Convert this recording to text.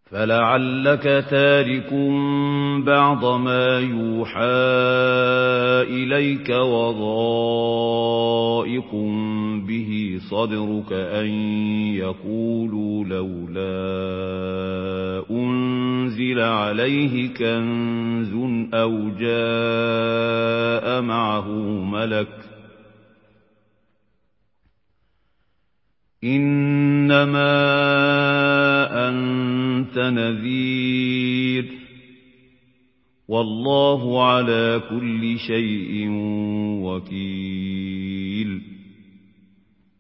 فَلَعَلَّكَ تَارِكٌ بَعْضَ مَا يُوحَىٰ إِلَيْكَ وَضَائِقٌ بِهِ صَدْرُكَ أَن يَقُولُوا لَوْلَا أُنزِلَ عَلَيْهِ كَنزٌ أَوْ جَاءَ مَعَهُ مَلَكٌ ۚ إِنَّمَا أَنتَ نَذِيرٌ ۚ وَاللَّهُ عَلَىٰ كُلِّ شَيْءٍ وَكِيلٌ.